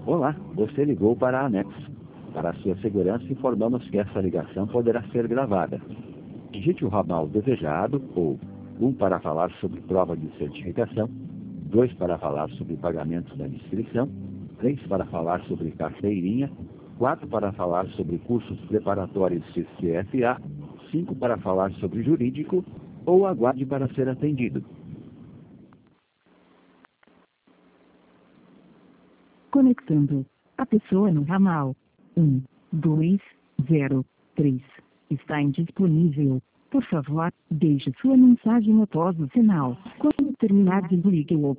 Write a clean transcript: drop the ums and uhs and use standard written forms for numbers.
Olá, você ligou para a Anexo. Para a sua segurança, informamos que essa ligação poderá ser gravada. Digite o ramal desejado ou 1 para falar sobre prova de certificação, 2 para falar sobre pagamento da inscrição, 3 para falar sobre carteirinha, 4 para falar sobre cursos preparatórios CFA, 5 para falar sobre jurídico ou aguarde para ser atendido. Conectando. A pessoa no ramal 1, 2, 0, 3 está indisponível. Por favor, deixe sua mensagem após o sinal. Quando terminar, desligue ou